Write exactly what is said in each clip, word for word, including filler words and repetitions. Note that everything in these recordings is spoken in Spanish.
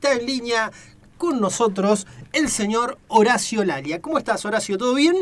Está en línea con nosotros el señor Horacio Lalia. ¿Cómo estás, Horacio? ¿Todo bien?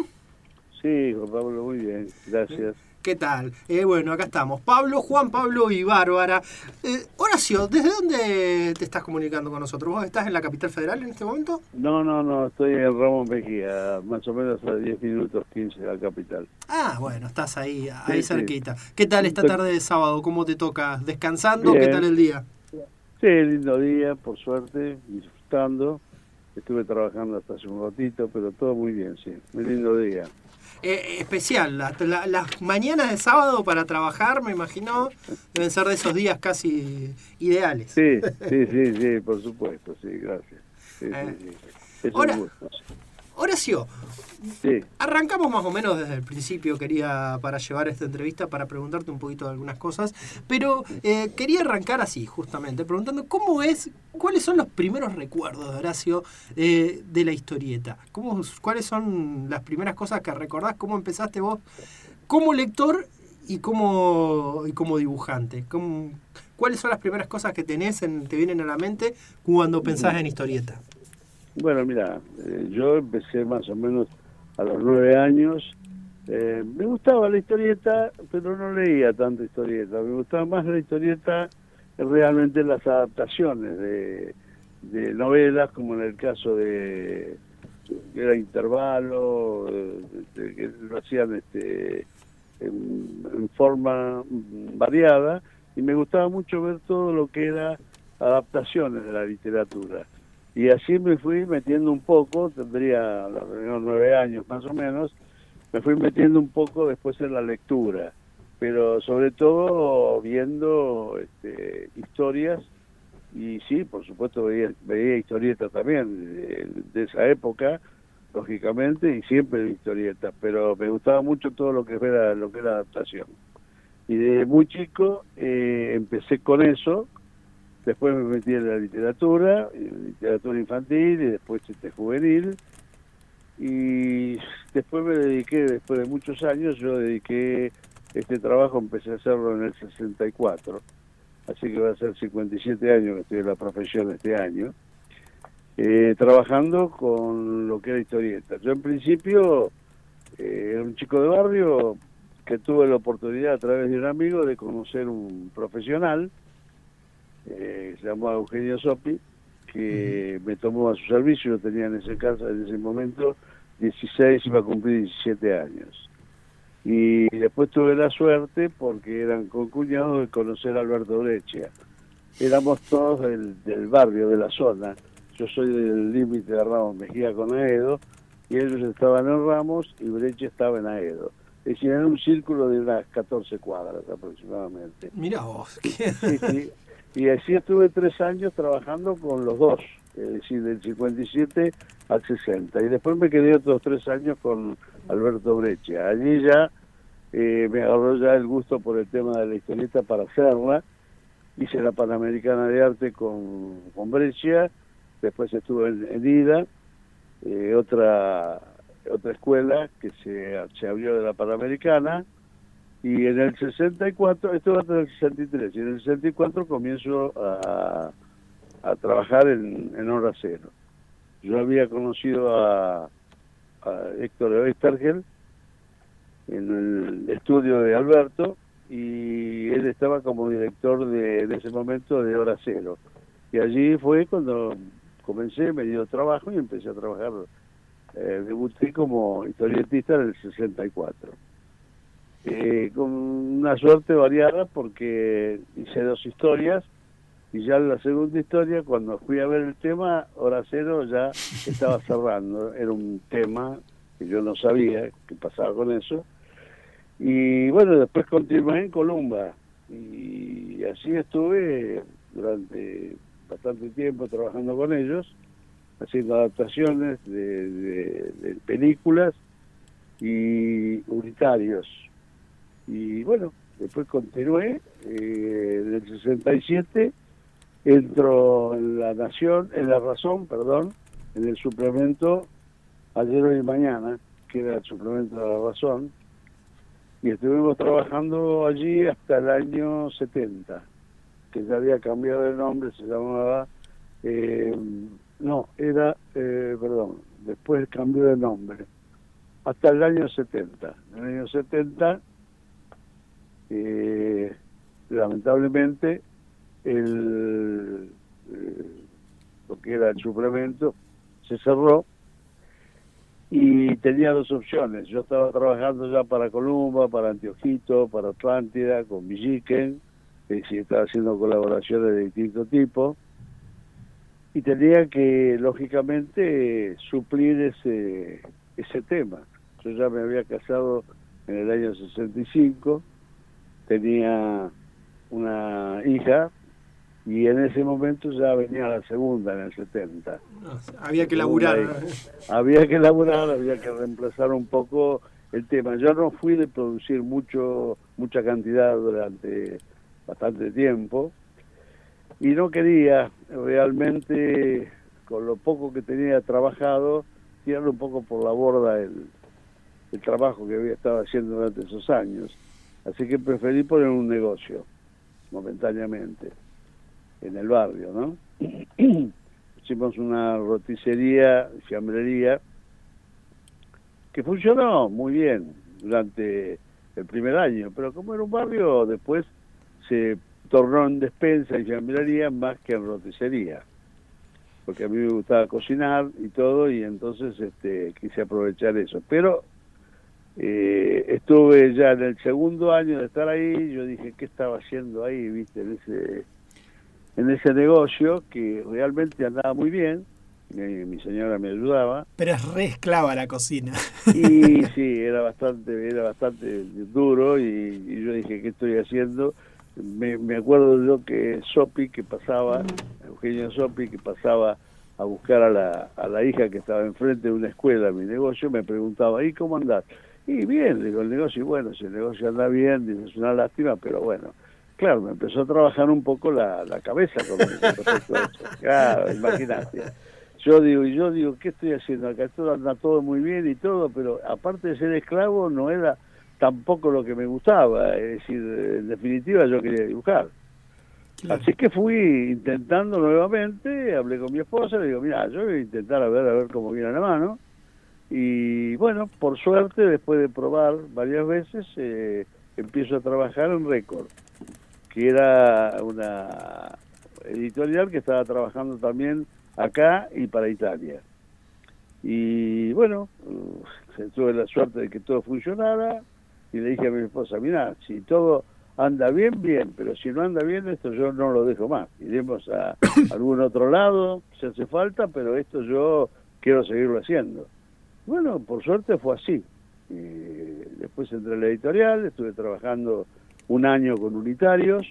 Sí, Juan Pablo, muy bien, gracias. ¿Qué tal? Eh, bueno, acá estamos. Pablo, Juan Pablo y Bárbara. Eh, Horacio, ¿desde dónde te estás comunicando con nosotros? ¿Vos estás en la capital federal en este momento? No, no, no, estoy en Ramón Mejía, más o menos a diez minutos, quince de la capital. Ah, bueno, estás ahí, ahí Sí, sí. cerquita. ¿Qué tal Un esta pe- tarde de sábado? ¿Cómo te toca? ¿Descansando? ¿Qué tal Bien, el día? sí, lindo día, por suerte, disfrutando. Estuve trabajando hasta hace un ratito, pero todo muy bien, sí, muy lindo día. Eh, especial, la- la- las mañanas de sábado para trabajar, me imagino, deben ser de esos días casi ideales. Sí, sí, sí, sí, por supuesto, sí, gracias. Sí, Eh, sí, sí, es un Ahora, gusto. Horacio, Sí, arrancamos más o menos desde el principio, quería para llevar esta entrevista, para preguntarte un poquito de algunas cosas, pero eh, quería arrancar así, justamente, preguntando cómo es, cuáles son los primeros recuerdos de Horacio eh, de la historieta, ¿Cómo, cuáles son las primeras cosas que recordás, cómo empezaste vos como lector y como, y como dibujante, ¿Cómo, cuáles son las primeras cosas que tenés, en, te vienen a la mente cuando pensás en historieta. bueno, mira, eh, yo empecé más o menos a los nueve años. Eh, me gustaba la historieta, pero no leía tanta historieta. Me gustaba más la historieta, eh, realmente las adaptaciones de, de novelas, como en el caso de que era Intervalo, eh, de- que lo hacían este, en, en forma mm, variada, y me gustaba mucho ver todo lo que era adaptaciones de la literatura. Y así me fui metiendo un poco, tendría alrededor nueve años más o menos, me fui metiendo un poco después en la lectura, pero sobre todo viendo este, historias, y sí, por supuesto veía, veía historietas también de, de esa época, lógicamente, y siempre historietas, pero me gustaba mucho todo lo que era, lo que era adaptación. Y de muy chico eh, empecé con eso, después me metí en la literatura, en literatura infantil y después este, juvenil, y después me dediqué, después de muchos años, yo dediqué este trabajo, empecé a hacerlo en el sesenta y cuatro, así que va a ser cincuenta y siete años que estoy en la profesión este año, eh, trabajando con lo que era historieta. Yo en principio eh, era un chico de barrio que tuve la oportunidad a través de un amigo de conocer un profesional, eh, se llamaba Eugenio Sopi, que me tomó a su servicio. Yo tenía en ese caso, en ese momento, dieciséis, iba a cumplir diecisiete años. Y después tuve la suerte, porque eran concuñados, de conocer a Alberto Breccia. Éramos todos del, del barrio, de la zona. Yo soy del límite de Ramos Mejía con Aedo, y ellos estaban en Ramos y Breccia estaba en Aedo. Es decir, era un círculo de unas catorce cuadras aproximadamente. Mirá vos, Y, qué... sí, sí. Y así estuve tres años trabajando con los dos, es decir, del cincuenta y siete al sesenta. Y después me quedé otros tres años con Alberto Breccia. Allí ya eh, me agarró ya el gusto por el tema de la historieta para hacerla. Hice la Panamericana de Arte con, con Breccia, después estuve en, en IDA, eh, otra, otra escuela que se, se abrió de la Panamericana. Y en el sesenta y cuatro, esto va hasta el sesenta y tres, y en el sesenta y cuatro comienzo a, a trabajar en, en Hora Cero. Yo había conocido a, a Héctor Oestergel en el estudio de Alberto, y él estaba como director de, de ese momento de Hora Cero. Y allí fue cuando comencé, me dio trabajo y empecé a trabajar. Eh, debuté como historietista en el sesenta y cuatro. Eh, con una suerte variada, porque hice dos historias, y ya en la segunda historia, cuando fui a ver el tema, Hora Cero ya estaba cerrando. Era un tema que yo no sabía qué pasaba con eso. Y bueno, después continué en Columba, y así estuve durante bastante tiempo trabajando con ellos, haciendo adaptaciones de, de, de películas y unitarios. Y bueno, después continué, eh, en el sesenta y siete entro en La Nación, en La Razón, perdón, en el suplemento Ayer, Hoy y Mañana, que era el suplemento de La Razón, y estuvimos trabajando allí hasta el año setenta, que ya había cambiado de nombre, se llamaba Eh, no, era, eh, perdón, después cambió de nombre. Hasta el año setenta. En el año setenta, eh, lamentablemente, el, eh, lo que era el suplemento se cerró y tenía dos opciones. Yo estaba trabajando ya para Columba, para Antiojito, para Atlántida, con Villiquen, es decir, estaba haciendo colaboraciones de distinto tipo, y tenía que, lógicamente, suplir ese, ese tema. Yo ya me había casado en el año sesenta y cinco, tenía una hija, y en ese momento ya venía la segunda, en el setenta. No, había que laburar. Había que laburar, había que reemplazar un poco el tema. Yo no fui de producir mucho mucha cantidad durante bastante tiempo, y no quería realmente, con lo poco que tenía trabajado, tirarle un poco por la borda el, el trabajo que había estado haciendo durante esos años. Así que preferí poner un negocio, momentáneamente, en el barrio, ¿no? Hicimos una roticería, fiambrería, que funcionó muy bien durante el primer año, pero como era un barrio, después se tornó en despensa y fiambrería más que en roticería, porque a mí me gustaba cocinar y todo, y entonces este quise aprovechar eso. Pero eh, estuve ya en el segundo año de estar ahí, yo dije, ¿qué estaba haciendo ahí, viste, en ese en ese negocio que realmente andaba muy bien? Mi, mi señora me ayudaba. Pero es re esclava la cocina. Y sí, era bastante era bastante duro, y, y yo dije, ¿qué estoy haciendo? Me, me acuerdo yo que Sopi, que pasaba, Eugenio Sopi, que pasaba a buscar a la, a la hija que estaba enfrente de una escuela, mi negocio, me preguntaba, ¿y cómo andás? Y bien, digo, el negocio, y bueno, si el negocio anda bien, dice, es una lástima, pero bueno. Claro, me empezó a trabajar un poco la, la cabeza con respecto a eso. Claro, imagínate. Yo digo, y yo digo, ¿qué estoy haciendo acá? Todo anda todo muy bien y todo, pero aparte de ser esclavo, no era tampoco lo que me gustaba. Es decir, en definitiva, yo quería dibujar. Claro. Así que fui intentando nuevamente, hablé con mi esposa, le digo, mira, yo voy a intentar a ver, a ver cómo viene la mano. Y bueno, por suerte, después de probar varias veces, eh, empiezo a trabajar en Récord, que era una editorial que estaba trabajando también acá y para Italia. Y bueno, uh, tuve la suerte de que todo funcionara, y le dije a mi esposa, mira, si todo anda bien, bien, pero si no anda bien, esto yo no lo dejo más. Iremos a algún otro lado, si hace falta, pero esto yo quiero seguirlo haciendo. Bueno, por suerte fue así. Y después entré a la editorial, estuve trabajando un año con Unitarios,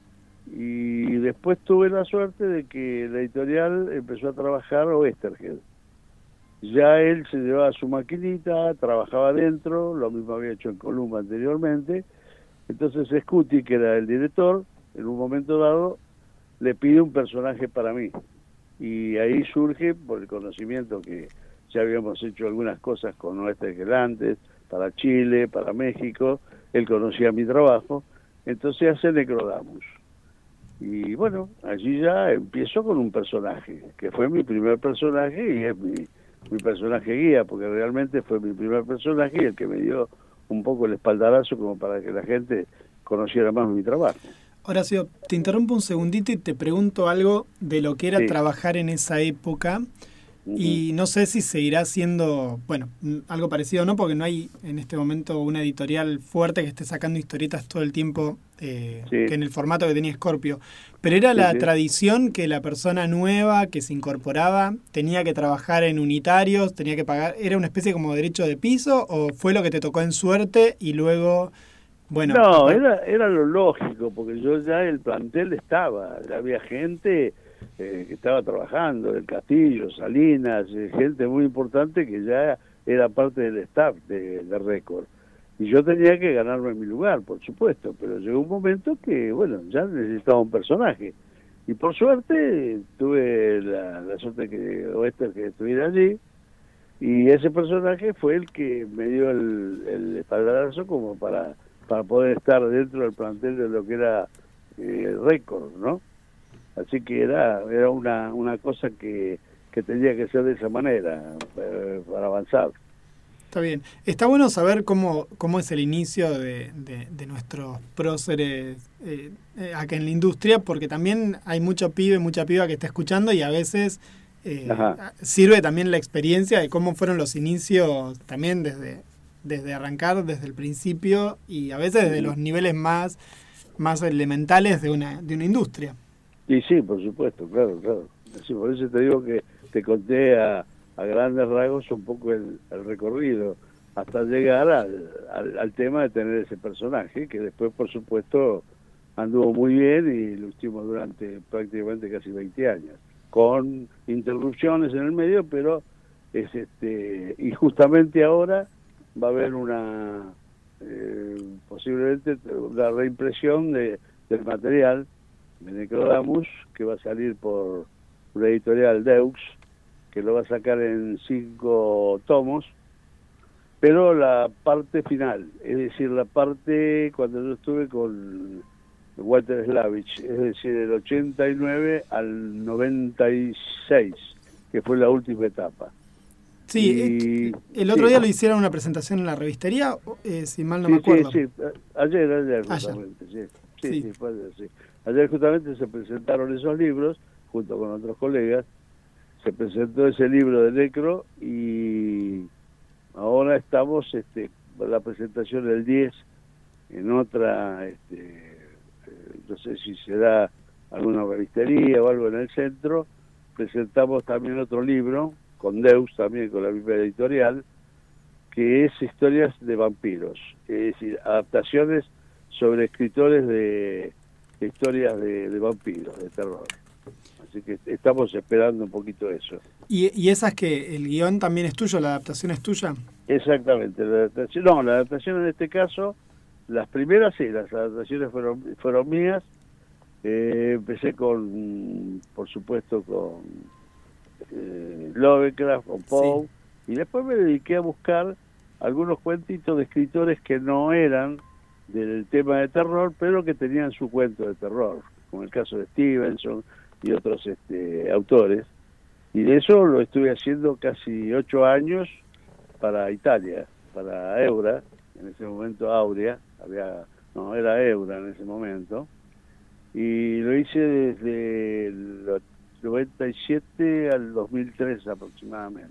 y después tuve la suerte de que la editorial empezó a trabajar Oesterheld. Ya él se llevaba su maquinita, trabajaba dentro, lo mismo había hecho en Columba anteriormente. Entonces Scuti, que era el director, en un momento dado le pide un personaje para mí, y ahí surge, por el conocimiento que ya habíamos hecho algunas cosas con Oesterheld antes, para Chile, para México, él conocía mi trabajo, entonces hace Necrodamus. Y bueno, allí ya empiezo con un personaje, que fue mi primer personaje, y es mi, mi personaje guía, porque realmente fue mi primer personaje y el que me dio un poco el espaldarazo como para que la gente conociera más mi trabajo. Horacio, te interrumpo un segundito y te pregunto algo de lo que era sí. trabajar en esa época. Uh-huh. Y no sé si seguirá siendo, bueno, algo parecido o no, porque no hay en este momento una editorial fuerte que esté sacando historietas todo el tiempo, eh, sí. que en el formato que tenía Scorpio. Pero era sí, la sí. tradición que la persona nueva que se incorporaba tenía que trabajar en Unitarios, tenía que pagar, ¿era una especie como derecho de piso o fue lo que te tocó en suerte y luego, bueno? No, era, era lo lógico, porque yo ya el plantel estaba, ya había gente Eh, que estaba trabajando, del Castillo, Salinas, eh, gente muy importante que ya era parte del staff de, de Récord. Y yo tenía que ganarme mi lugar, por supuesto, pero llegó un momento que, bueno, ya necesitaba un personaje. Y por suerte tuve la, la suerte que Oester que estuviera allí, y ese personaje fue el que me dio el, el espaldarazo como para, para poder estar dentro del plantel de lo que era eh, Récord, ¿no? Así que era era una, una cosa que, que tenía que ser de esa manera, eh, para avanzar. Está bien. Está bueno saber cómo, cómo es el inicio de, de, de nuestros próceres eh, eh, acá en la industria, porque también hay mucho pibe, mucha piba que está escuchando y a veces eh, sirve también la experiencia de cómo fueron los inicios también desde, desde arrancar, desde el principio y a veces desde los niveles más, más elementales de una, de una industria. Y sí, por supuesto, claro, claro. Sí, por eso te digo que te conté a... a grandes rasgos un poco el, el recorrido hasta llegar al, al, al tema de tener ese personaje que después por supuesto anduvo muy bien y lo hicimos durante prácticamente casi veinte años con interrupciones en el medio, pero es este y justamente ahora va a haber una eh, posiblemente una reimpresión de, del material de Necrodamus que va a salir por una editorial Deux, que lo va a sacar en cinco tomos, pero la parte final, es decir, la parte cuando yo estuve con Walter Slavich, es decir, del ochenta y nueve al noventa y seis, que fue la última etapa. Sí, y, el otro sí. día lo hicieron una presentación en la revistería, eh, si mal no sí, me acuerdo. Sí, sí, ayer, ayer justamente, ayer. Sí, sí, sí. Sí, fue ayer, sí. Ayer justamente se presentaron esos libros, junto con otros colegas, se presentó ese libro de Necro y ahora estamos este la presentación del diez en otra este no sé si será alguna revistería o algo en el centro. Presentamos también otro libro con Deux, también con la misma editorial, que es historias de vampiros, es decir, adaptaciones sobre escritores de, de historias de, de vampiros, de terror. Así que estamos esperando un poquito eso. ¿Y, y esas que el guión también es tuyo, la adaptación es tuya? Exactamente, la adaptación, no, la adaptación en este caso, las primeras sí, las adaptaciones fueron fueron mías. Eh, empecé con, por supuesto, con eh, Lovecraft, con Poe, sí. Y después me dediqué a buscar algunos cuentitos de escritores que no eran del tema de terror, pero que tenían su cuento de terror, como el caso de Stevenson y otros este, autores, y de eso lo estuve haciendo casi ocho años para Italia, para Eura, en ese momento Aurea, había, no, era Eura en ese momento, y lo hice desde el noventa y siete al dos mil tres aproximadamente.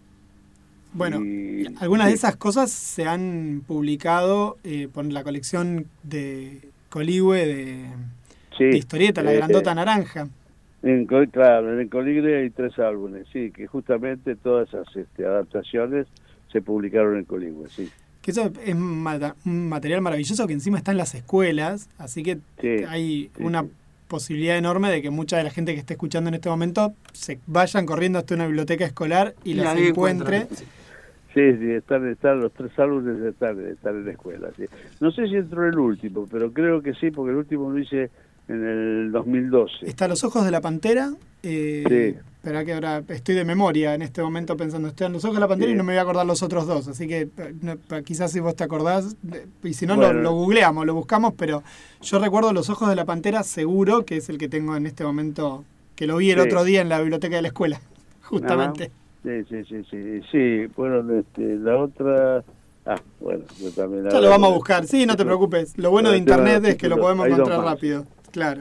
Bueno, y, algunas sí. de esas cosas se han publicado eh, por la colección de Coligüe de, sí, de historieta, La Grandota eh, Naranja. En, claro, en el Coligüe hay tres álbumes, sí, que justamente todas esas este, adaptaciones se publicaron en Coligüe, sí. Que eso es un material maravilloso que encima está en las escuelas, así que sí, hay sí, una sí. posibilidad enorme de que mucha de la gente que esté escuchando en este momento se vayan corriendo hasta una biblioteca escolar y las encuentre. Sí, sí, están, están los tres álbumes están, están en la escuela. Sí. No sé si entró el último, pero creo que sí, porque el último lo hice en el dos mil doce. Está Los Ojos de la Pantera. Eh, sí. Espera que ahora estoy de memoria en este momento pensando, estoy en Los Ojos de la Pantera sí. y no me voy a acordar los otros dos, así que no, quizás si vos te acordás, y si no bueno. lo, lo googleamos, lo buscamos, pero yo recuerdo Los Ojos de la Pantera seguro, que es el que tengo en este momento, que lo vi el sí. otro día en la biblioteca de la escuela, justamente. Ah. Sí, sí, sí, sí, sí, bueno, este, la otra, ah, bueno, yo también. Ya lo vamos a buscar, sí, no te preocupes, lo bueno de internet es que lo podemos encontrar rápido, claro.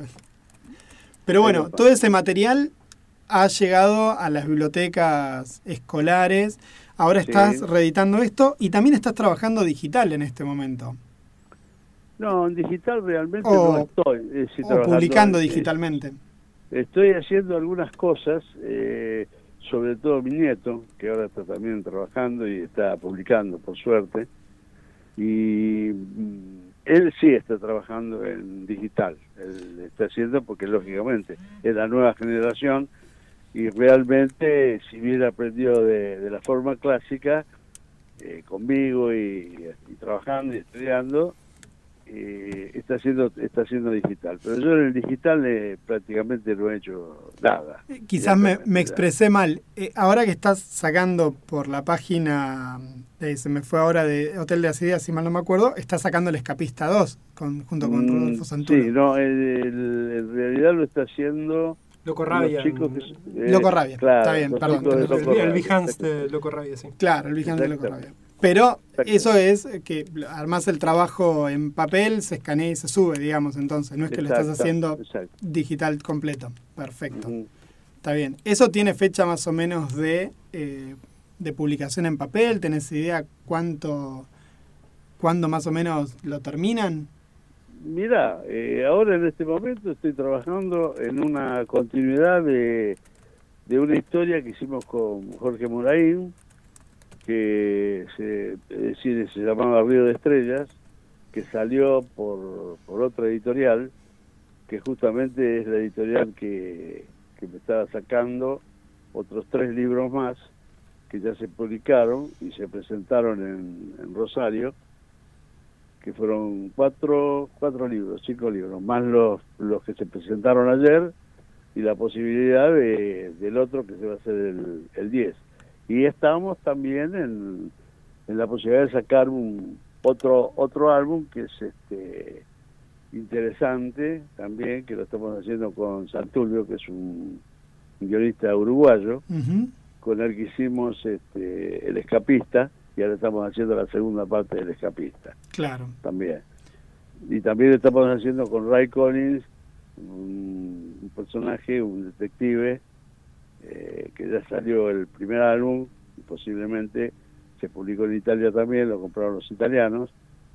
Pero bueno, todo ese material ha llegado a las bibliotecas escolares, ahora estás sí. reeditando esto y también estás trabajando digital en este momento. No, en digital realmente o, no estoy. Es decir, o publicando digitalmente. Estoy haciendo algunas cosas, eh, sobre todo mi nieto, que ahora está también trabajando y está publicando, por suerte, y él sí está trabajando en digital, él está haciendo porque lógicamente es la nueva generación y realmente si bien aprendió de, de la forma clásica, eh, conmigo y, y trabajando y estudiando, eh, está haciendo está haciendo digital. Pero yo en el digital eh, prácticamente no he hecho nada. Quizás me, me expresé mal. Eh, ahora que estás sacando por la página, eh, se me fue ahora de Hotel de las Ideas, si mal no me acuerdo, estás sacando El Escapista dos con, junto con mm, Rodolfo Santoro. Sí, no, el, el, en realidad lo está haciendo... Loco Rabia. Chicos que, eh, Loco Rabia, claro, está bien, perdón. El, Loco el, el Behance de Loco Rabia, sí. Claro, el Behance de Loco Rabia. Pero eso es que armás el trabajo en papel, se escanea y se sube, digamos, entonces. No es que exacto, lo estás haciendo exacto. digital completo. Perfecto. Uh-huh. Está bien. ¿Eso tiene fecha más o menos de, eh, de publicación en papel? ¿Tenés idea cuánto, cuándo más o menos lo terminan? Mirá, eh, ahora en este momento estoy trabajando en una continuidad de, de una historia que hicimos con Jorge Moraín, que se, es decir, se llamaba Río de Estrellas, que salió por, por otra editorial, que justamente es la editorial que, que me estaba sacando otros tres libros más, que ya se publicaron y se presentaron en, en Rosario, que fueron cuatro, cuatro libros, cinco libros, más los, los que se presentaron ayer, y la posibilidad de, del otro que se va a hacer el, el diez. Y estamos también en, en la posibilidad de sacar un otro otro álbum que es este interesante también, que lo estamos haciendo con Santulio, que es un, un guionista uruguayo, uh-huh. con el que hicimos este, El Escapista, y ahora estamos haciendo la segunda parte del Escapista. Claro. También. Y también estamos haciendo con Ray Collins, un, un personaje, un detective, Eh, que ya salió el primer álbum, y posiblemente se publicó en Italia también, lo compraron los italianos,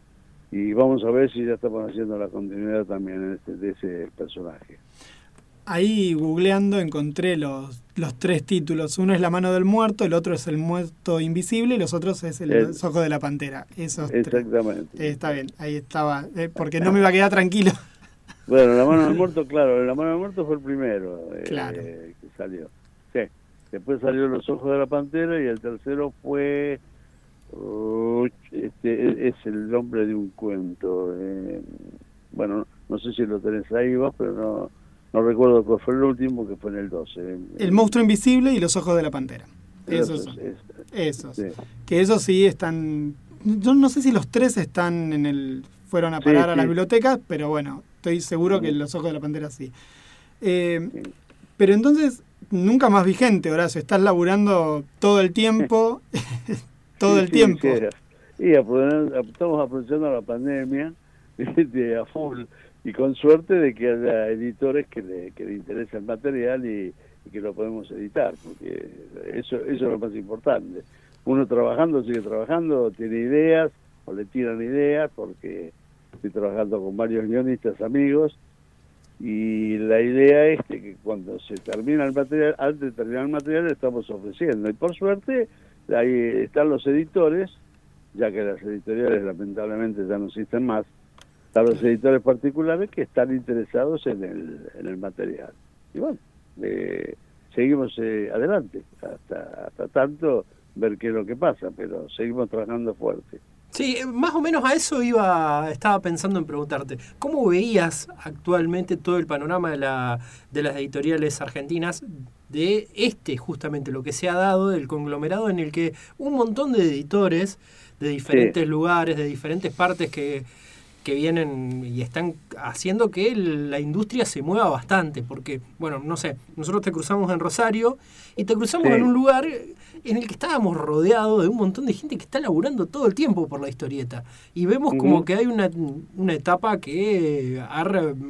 y vamos a ver si ya estamos haciendo la continuidad también en este, de ese personaje. Ahí googleando encontré los, los tres títulos. Uno es La mano del muerto, el otro es El muerto invisible y los otros es El, el ojo de la pantera. Esos exactamente. Eh, está bien, ahí estaba, eh, porque no me iba a quedar tranquilo. Bueno, La mano del muerto, claro, La mano del muerto fue el primero eh, claro. que salió. Sí. Después salió Los ojos de la pantera y el tercero fue uh, este es el nombre de un cuento. Eh, bueno, no sé si lo tenés ahí vos, pero no no recuerdo cuál fue el último, que fue en el doce. El monstruo invisible y Los ojos de la pantera. Esos son. Es, esos. Sí. Que esos sí están. Yo no sé si los tres están en el fueron a parar sí, a las sí. bibliotecas, pero bueno, estoy seguro sí. que Los ojos de la pantera sí. Eh, sí. Pero entonces nunca más vigente, Horacio, estás laburando todo el tiempo, todo sí, el sí, tiempo. Sí. Y estamos aprovechando la pandemia de a full, y con suerte de que haya editores que le, que le interese el material y, y que lo podemos editar, porque eso, eso es lo más importante. Uno trabajando, sigue trabajando, tiene ideas, o le tiran ideas, porque estoy trabajando con varios guionistas amigos, y la idea es que cuando se termina el material, antes de terminar el material, le estamos ofreciendo. Y por suerte, ahí están los editores, ya que las editoriales lamentablemente ya no existen más, están los editores particulares que están interesados en el, en el material. Y bueno, eh, seguimos eh, adelante, hasta, hasta tanto ver qué es lo que pasa, pero seguimos trabajando fuerte. Sí, más o menos a eso iba, estaba pensando en preguntarte. ¿Cómo veías actualmente todo el panorama de, la, de las editoriales argentinas, de este, justamente lo que se ha dado, del conglomerado en el que un montón de editores de diferentes sí. lugares, de diferentes partes que, que vienen y están haciendo que el, la industria se mueva bastante? Porque, bueno, no sé, nosotros te cruzamos en Rosario y te cruzamos sí. en un lugar en el que estábamos rodeados de un montón de gente que está laburando todo el tiempo por la historieta. Y vemos uh-huh. como que hay una, una etapa que ha,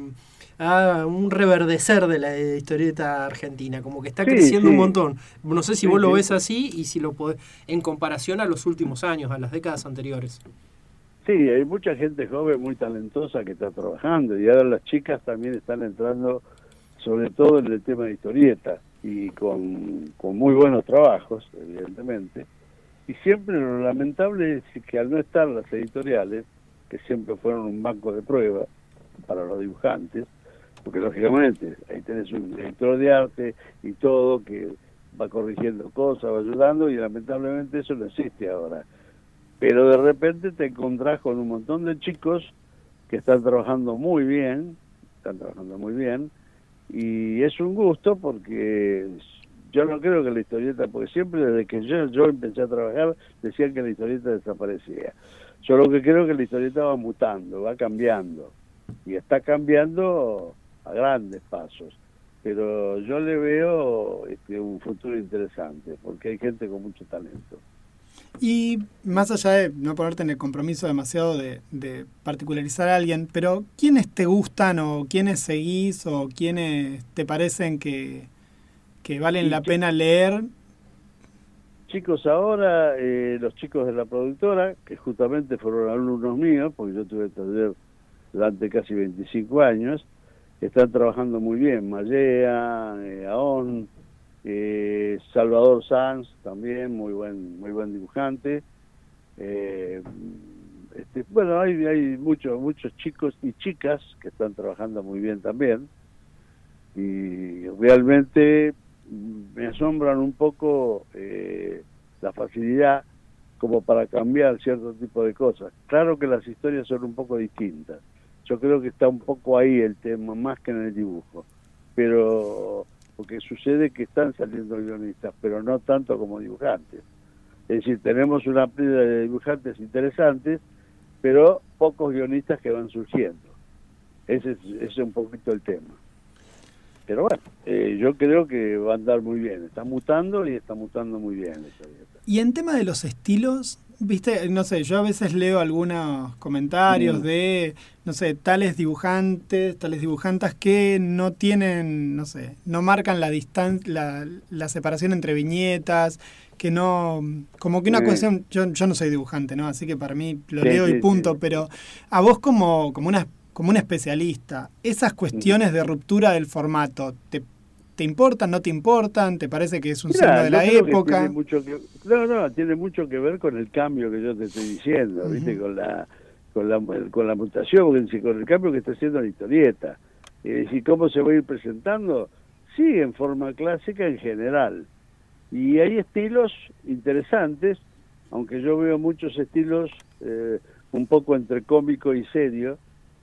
ha un reverdecer de la historieta argentina, como que está sí, creciendo sí. un montón. No sé si sí, vos lo sí. ves así y si lo podés, en comparación a los últimos años, a las décadas anteriores. Sí, hay mucha gente joven muy talentosa que está trabajando, y ahora las chicas también están entrando, sobre todo en el tema de historieta, y con, con muy buenos trabajos, evidentemente. Y siempre lo lamentable es que al no estar las editoriales, que siempre fueron un banco de prueba para los dibujantes, porque lógicamente ahí tenés un director de arte y todo que va corrigiendo cosas, va ayudando, y lamentablemente eso no existe ahora. Pero de repente te encontrás con un montón de chicos que están trabajando muy bien, están trabajando muy bien, y es un gusto porque yo no creo que la historieta, porque siempre desde que yo, yo empecé a trabajar decían que la historieta desaparecía. Yo lo que creo que la historieta va mutando, va cambiando, y está cambiando a grandes pasos, pero yo le veo este, un futuro interesante, porque hay gente con mucho talento. Y más allá de no ponerte en el compromiso demasiado de, de particularizar a alguien, pero ¿quiénes te gustan o quiénes seguís o quiénes te parecen que, que valen y la ch- pena leer? Chicos, ahora eh, los chicos de la productora, que justamente fueron alumnos míos, porque yo tuve taller durante casi veinticinco años, están trabajando muy bien. Mallea, eh, Aón, eh, Salvador Sanz, también muy buen muy buen dibujante. Eh, este, bueno, hay, hay muchos muchos chicos y chicas que están trabajando muy bien también. Y realmente me asombran un poco eh, la facilidad como para cambiar cierto tipo de cosas. Claro que las historias son un poco distintas. Yo creo que está un poco ahí el tema, más que en el dibujo. Pero, porque sucede que están saliendo guionistas, pero no tanto como dibujantes. Es decir, tenemos una pila de dibujantes interesantes, pero pocos guionistas que van surgiendo. Ese es, ese es un poquito el tema. Pero bueno, eh, yo creo que va a andar muy bien. Está mutando y está mutando muy bien la historieta. Y en tema de los estilos, viste, no sé, yo a veces leo algunos comentarios Mm. de, no sé, tales dibujantes, tales dibujantas que no tienen, no sé, no marcan la distancia, la, la separación entre viñetas, que no, como que una Sí. cuestión, yo, yo no soy dibujante, ¿no? Así que para mí lo Sí, leo y sí, punto, sí. pero a vos como, como una como un especialista, ¿esas cuestiones de ruptura del formato te, te importan, no te importan? ¿Te parece que es un Mirá, signo de yo la creo que época? tiene mucho que, no, no, tiene mucho que ver con el cambio que yo te estoy diciendo, Ujú. ¿viste? Con la, con la con la mutación, con el cambio que está haciendo la historieta. Es decir, cómo se va a ir presentando, sí, en forma clásica en general. Y hay estilos interesantes, aunque yo veo muchos estilos eh, un poco entre cómico y serio,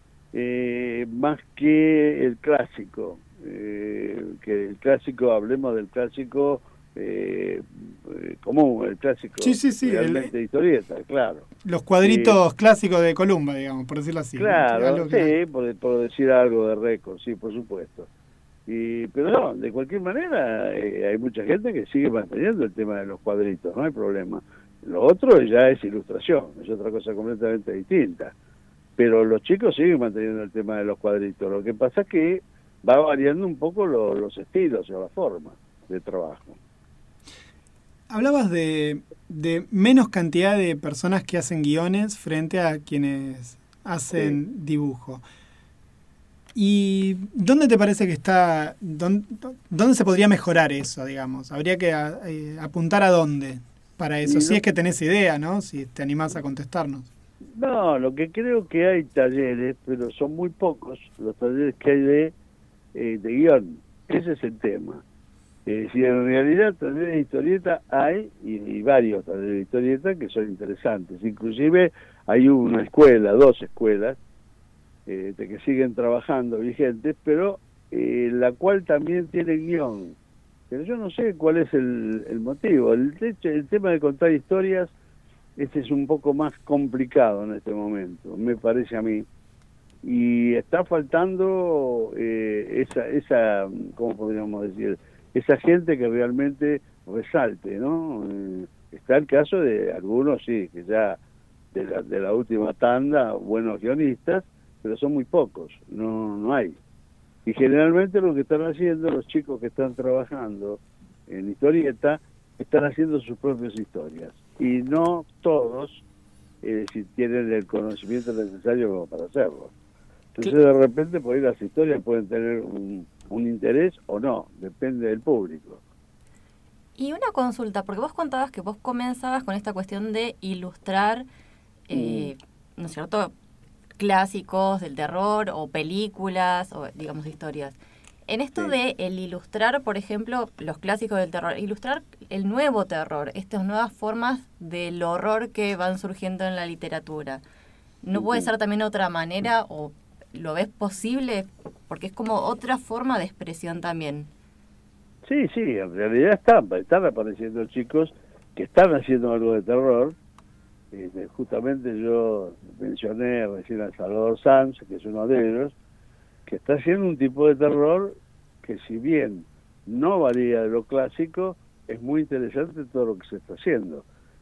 eh, más que el clásico. Eh, que el clásico, hablemos del clásico eh, eh, común, el clásico Sí, sí, sí, realmente el- historieta, claro. Los cuadritos clásicos de Columba, digamos, por decirlo así. ¿no? Claro, Algo que- sí, por, por decir algo de récord, sí, por supuesto. Y, pero no, de cualquier manera, eh, hay mucha gente que sigue manteniendo el tema de los cuadritos, no hay problema. Lo otro ya es ilustración, es otra cosa completamente distinta. Pero los chicos siguen manteniendo el tema de los cuadritos. Lo que pasa es que va variando un poco lo- los estilos o la forma de trabajo. Hablabas de, de menos cantidad de personas que hacen guiones frente a quienes hacen dibujo. ¿Y dónde te parece que está, dónde, dónde se podría mejorar eso, digamos? Habría que a- eh, apuntar a dónde para eso, Y si no- es que tenés idea, ¿no? Si te animás a contestarnos. No, lo que creo que hay talleres, pero son muy pocos los talleres que hay de, eh, de guión. Ese es el tema. Es decir, en realidad talleres de historieta hay, y, y varios talleres de historieta que son interesantes. Inclusive hay una escuela, dos escuelas, eh, de que siguen trabajando vigentes, pero eh, la cual también tiene guión. Pero yo no sé cuál es el, el motivo. El, techo- el tema de contar historias, este es un poco más complicado en este momento, me parece a mí. Y está faltando eh, esa, esa, ¿cómo podríamos decir? Esa gente que realmente resalte, ¿no? Eh, está el caso de algunos, sí, que ya de la, de la última tanda, buenos guionistas, pero son muy pocos, no, no hay. Y generalmente lo que están haciendo los chicos que están trabajando en historieta, están haciendo sus propias historias. Y no todos, eh, si tienen el conocimiento necesario como para hacerlo. Entonces de repente por ahí las historias pueden tener un, un interés o no, depende del público. Y una consulta, porque vos contabas que vos comenzabas con esta cuestión de ilustrar, eh, ¿no es cierto?, clásicos del terror o películas o, digamos, historias. En esto Sí. de el ilustrar, por ejemplo, los clásicos del terror, ilustrar el nuevo terror, estas nuevas formas del horror que van surgiendo en la literatura, ¿no puede ser también otra manera o lo ves posible? Porque es como otra forma de expresión también. Sí, sí, en realidad están, están apareciendo chicos que están haciendo algo de terror. Este, justamente yo mencioné recién a Salvador Sanz, que es uno de ellos, que está haciendo un tipo de terror que, si bien no varía de lo clásico, es muy interesante todo lo que se está haciendo.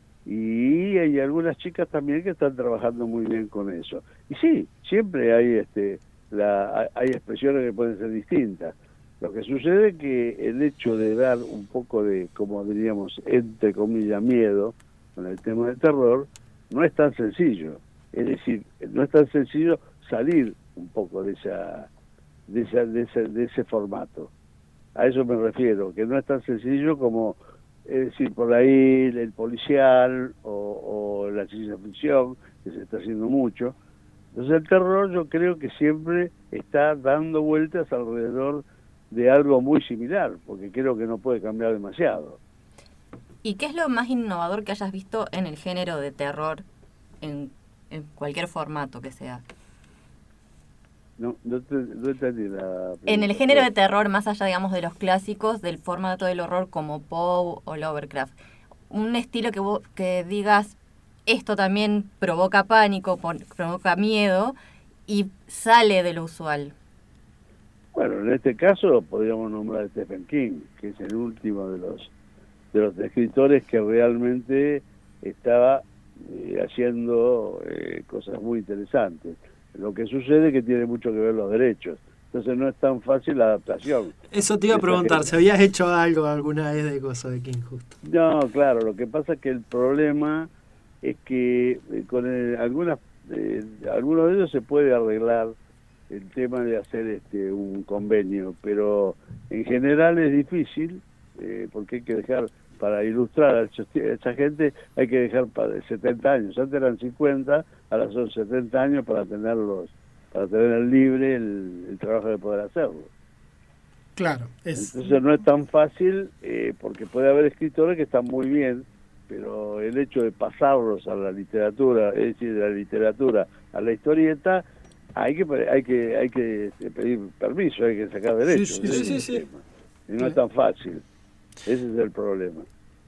Y hay algunas chicas también que están trabajando muy bien con eso. Y sí, siempre hay este la hay expresiones que pueden ser distintas. Lo que sucede es que el hecho de dar un poco de, como diríamos, entre comillas, miedo con el tema del terror, no es tan sencillo. Es decir, no es tan sencillo salir un poco de esa de esa de ese, de ese formato. A eso me refiero, que no es tan sencillo como, es decir, por ahí el policial o, o la ciencia ficción, que se está haciendo mucho. Entonces el terror yo creo que siempre está dando vueltas alrededor de algo muy similar, porque creo que no puede cambiar demasiado. ¿Y qué es lo más innovador que hayas visto en el género de terror, en, en cualquier formato que sea? No, no, te, no entendí la pregunta. En el género de terror, más allá, digamos, de los clásicos, del formato del horror como Poe o Lovecraft, un estilo que, vos, que digas, esto también provoca pánico, provoca miedo y sale de lo usual. Bueno, en este caso podríamos nombrar a Stephen King, que es el último de los de los escritores que realmente estaba eh, haciendo eh, cosas muy interesantes. Lo que sucede es que tiene mucho que ver los derechos, entonces no es tan fácil la adaptación. Eso te iba a preguntar, si habías hecho algo alguna vez de cosas de King justo. No, claro, lo que pasa es que el problema es que eh, con el, algunas eh, algunos de ellos se puede arreglar el tema de hacer este un convenio, pero en general es difícil, eh, porque hay que dejar, para ilustrar a esa gente, hay que dejar para setenta años, antes eran cincuenta, ahora son setenta años para tenerlos, para tener libre el, el trabajo de poder hacerlo. Claro. Es... Entonces no es tan fácil, eh, porque puede haber escritores que están muy bien, pero el hecho de pasarlos a la literatura, es decir, de la literatura a la historieta, hay que hay que hay que pedir permiso, hay que sacar derechos. Sí, sí, sí, sí. Y no es tan fácil. Ese es el problema.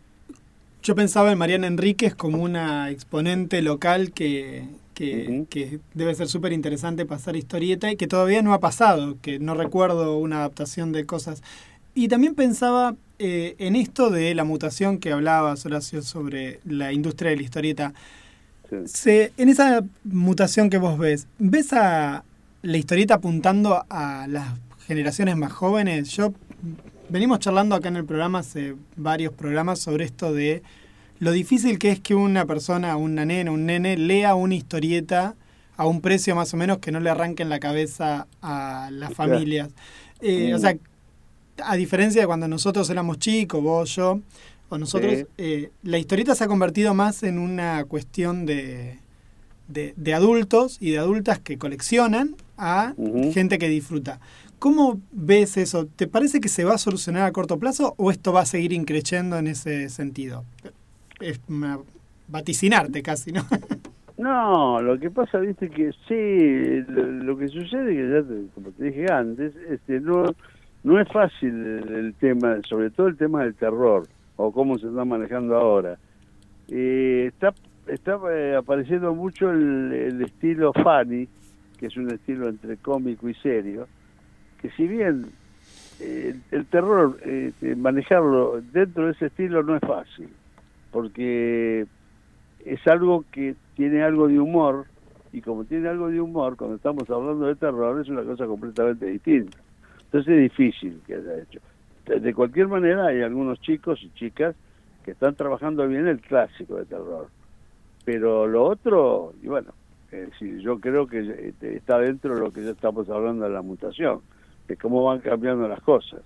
Yo pensaba en Mariana Enríquez como una exponente local que, que, uh-huh. que debe ser súper interesante pasar historieta y que todavía no ha pasado, que no recuerdo una adaptación de cosas. Y también pensaba eh, en esto de la mutación que hablabas, Horacio, sobre la industria de la historieta. Sí. Se, en esa mutación que vos ves, ¿ves a la historieta apuntando a las generaciones más jóvenes? Yo venimos charlando acá en el programa, hace varios programas, sobre esto de lo difícil que es que una persona, una nena, un nene, lea una historieta a un precio más o menos que no le arranque en la cabeza a las familias. Eh, mm. O sea, a diferencia de cuando nosotros éramos chicos, vos, yo, o nosotros, sí. eh, la historieta se ha convertido más en una cuestión de, de, de adultos y de adultas que coleccionan a uh-huh. gente que disfruta. ¿Cómo ves eso? ¿Te parece que se va a solucionar a corto plazo o esto va a seguir increciendo en ese sentido? Es una, vaticinarte casi, ¿no? No, lo que pasa, viste, que sí, lo, lo que sucede, que ya te, como te dije antes, este, no, no es fácil el, el tema, sobre todo el tema del terror, o cómo se está manejando ahora. Eh, está está eh, apareciendo mucho el, el estilo funny, que es un estilo entre cómico y serio, que si bien eh, el terror, eh, manejarlo dentro de ese estilo no es fácil, porque es algo que tiene algo de humor, y como tiene algo de humor, cuando estamos hablando de terror, es una cosa completamente distinta. Entonces es difícil que haya hecho. De cualquier manera, hay algunos chicos y chicas que están trabajando bien el clásico de terror. Pero lo otro, y bueno, es decir, yo creo que está dentro de lo que ya estamos hablando de la mutación, de cómo van cambiando las cosas.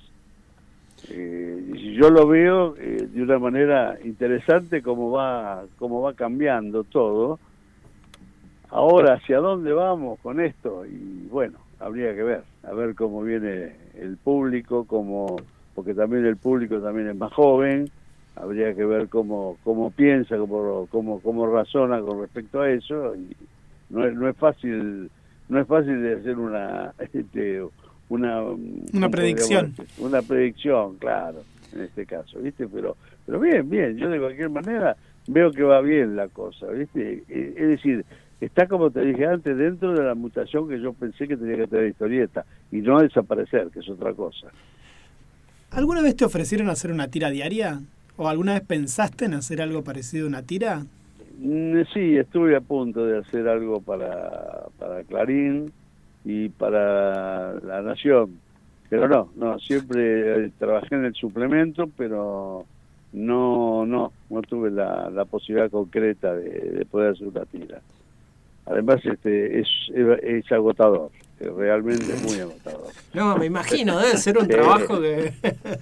Eh, y yo lo veo eh, de una manera interesante cómo va, cómo va cambiando todo. Ahora, ¿hacia dónde vamos con esto? Y bueno, habría que ver, a ver cómo viene el público, cómo, porque también el público también es más joven, habría que ver cómo cómo piensa, cómo cómo, cómo razona con respecto a eso, y, no es, no es fácil, no es fácil de hacer una, este, una, una predicción. Una predicción, claro, en este caso, ¿viste? Pero, pero bien, bien, yo de cualquier manera veo que va bien la cosa, ¿viste? Es decir, está, como te dije antes, dentro de la mutación que yo pensé que tenía que tener historieta, y no desaparecer, que es otra cosa. ¿Alguna vez te ofrecieron hacer una tira diaria? ¿O alguna vez pensaste en hacer algo parecido a una tira? Sí, estuve a punto de hacer algo para, para Clarín y para La Nación, pero no, no, siempre eh, trabajé en el suplemento, pero no, no, no tuve la, la posibilidad concreta de, de poder hacer una tira. Además, este, es, es, es agotador, realmente es muy agotador. No, me imagino, debe ser un trabajo que...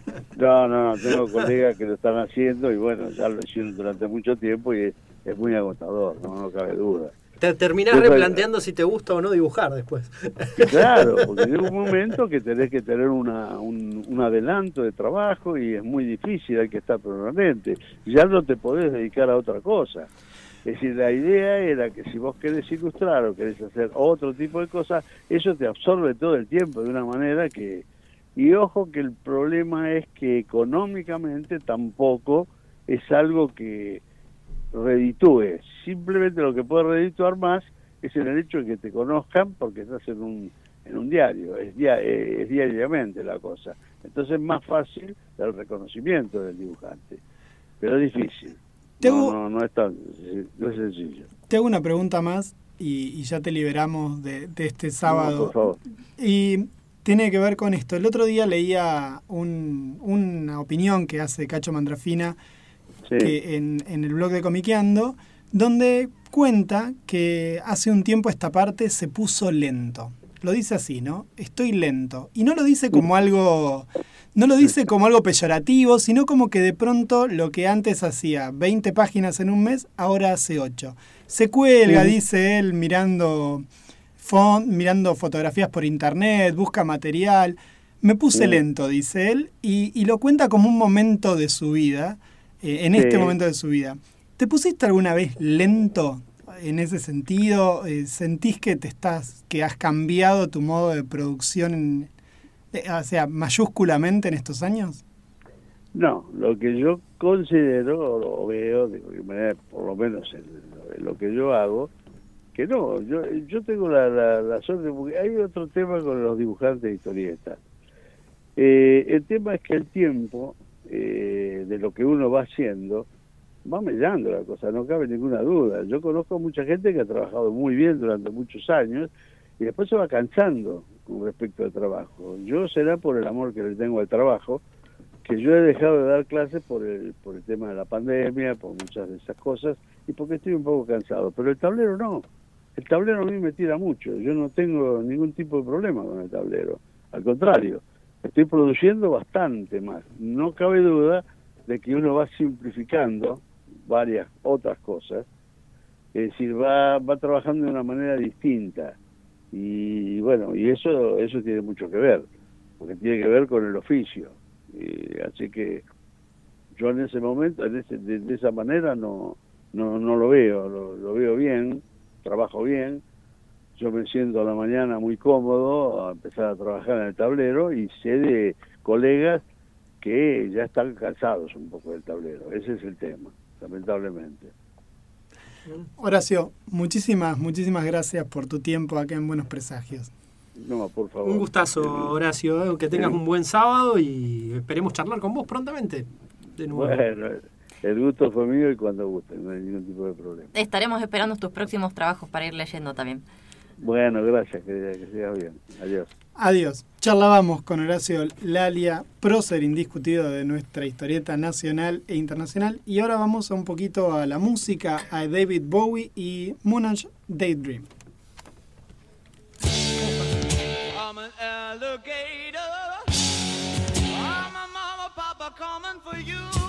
No, no, tengo colegas que lo están haciendo y bueno, ya lo hicieron durante mucho tiempo y es, es muy agotador, no, no cabe duda. Te terminás Yo replanteando si te gusta o no dibujar después. Claro, porque llega un momento que tenés que tener una, un, un adelanto de trabajo y es muy difícil, hay que estar permanente. Ya no te podés dedicar a otra cosa. Es decir, la idea era que si vos querés ilustrar o querés hacer otro tipo de cosas, eso te absorbe todo el tiempo de una manera que... Y ojo que el problema es que económicamente tampoco es algo que reditúe. Simplemente lo que puede redituar más es en el hecho de que te conozcan porque estás en un en un diario, es, dia, es diariamente la cosa. Entonces es más fácil el reconocimiento del dibujante, pero es difícil. No, no, no es tan no es sencillo. Te hago una pregunta más y, y ya te liberamos de, de este sábado. No, por favor. Y tiene que ver con esto. El otro día leía un, una opinión que hace Cacho Mandrafina, sí, que en, en el blog de Comiqueando, donde cuenta que hace un tiempo esta parte se puso lento. Lo dice así, ¿no? Estoy lento. Y no lo dice como algo... No lo dice como algo peyorativo, sino como que de pronto lo que antes hacía veinte páginas en un mes, ahora hace ocho. Se cuelga, sí, dice él, mirando, font, mirando fotografías por internet, busca material. Me puse sí. lento, dice él, y, y lo cuenta como un momento de su vida, eh, en sí. este momento de su vida. ¿Te pusiste alguna vez lento en ese sentido? Eh, ¿Sentís que te estás, que has cambiado tu modo de producción en, o sea, mayúsculamente en estos años? No, lo que yo considero o veo, de manera, por lo menos en, en lo que yo hago, que no, yo yo tengo la, la, la suerte, porque hay otro tema con los dibujantes de historietas. Eh, el tema es que el tiempo eh, de lo que uno va haciendo va mellando la cosa, no cabe ninguna duda. Yo conozco mucha gente que ha trabajado muy bien durante muchos años y después se va cansando con respecto al trabajo. Yo será por el amor que le tengo al trabajo, que yo he dejado de dar clases por el, por el tema de la pandemia, por muchas de esas cosas, y porque estoy un poco cansado. Pero el tablero no. El tablero a mí me tira mucho. Yo no tengo ningún tipo de problema con el tablero. Al contrario, estoy produciendo bastante más. No cabe duda de que uno va simplificando varias otras cosas. Es decir, va, va trabajando de una manera distinta. Y bueno, y eso eso tiene mucho que ver, porque tiene que ver con el oficio. Y así que yo en ese momento, en ese, de, de esa manera no no no lo veo, lo, lo veo bien, trabajo bien. Yo me siento a la mañana muy cómodo a empezar a trabajar en el tablero y sé de colegas que ya están cansados un poco del tablero. Ese es el tema, lamentablemente. Horacio, muchísimas, muchísimas gracias por tu tiempo acá en Buenos Presagios. No, por favor. Un gustazo, Horacio, que tengas un buen sábado y esperemos charlar con vos prontamente de nuevo. Bueno, el gusto fue mío y cuando guste, no hay ningún tipo de problema. Estaremos esperando tus próximos trabajos para ir leyendo también. Bueno, gracias, querida, que sigas bien. Adiós. Adiós. Charlábamos con Horacio Lalia, prócer indiscutido de nuestra historieta nacional e internacional. Y ahora vamos a un poquito a la música, a David Bowie y Moonage Daydream. I'm an alligator. I'm a mama, papa coming for you.